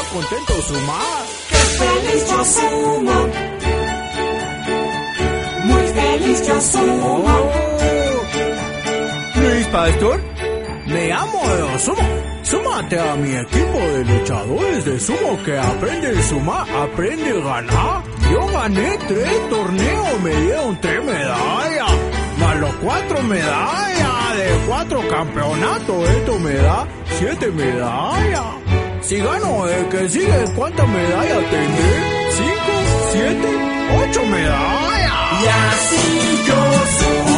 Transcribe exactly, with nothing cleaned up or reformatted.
contento sumar. ¡Qué feliz yo sumo! Muy feliz yo sumo. Oh. Luis Pastor, me amo de sumo. Súmate a mi equipo de luchadores de sumo que aprende a sumar, aprende a ganar. Yo gané tres torneos, me dieron tres medallas, más los cuatro medallas de cuatro campeonatos. Esto me da siete medallas. Si gano el que sigue, ¿cuántas medallas tendré? ¿Cinco? ¿Siete? ¿Ocho medallas? Y así yo sumo.